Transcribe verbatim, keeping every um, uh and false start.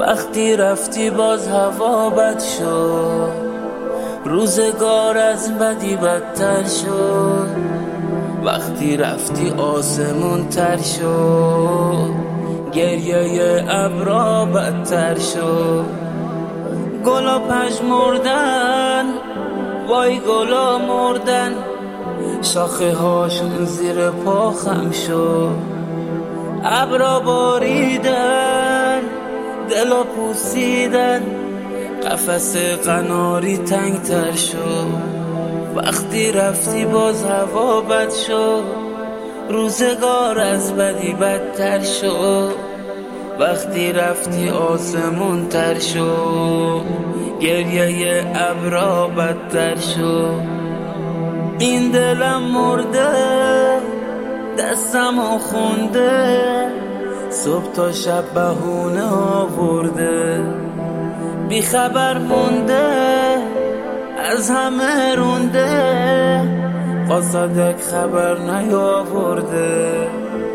وقتی رفتی باز هوا بد شد، روزگار از بدی بدتر شد. وقتی رفتی آسمون تر شد، گریه ابرا بدتر شد. گلا پژمردن، وای گلا مردن، شاخه هاشون زیر پا خم شد. ابرا باریدن، دلا پوسیدن، قفس قناری تنگ تر شد. وقتی رفتی باز هوا بد شد، روزگار از بدی بدتر شد. وقتی رفتی آسمون تر شد، گریه ابرا بدتر شد. این دلم مرده، دستم خونده، صبح تا شب بهونه آورده. بی خبر مونده، از همه رونده، قاصدک خبر نیاورده.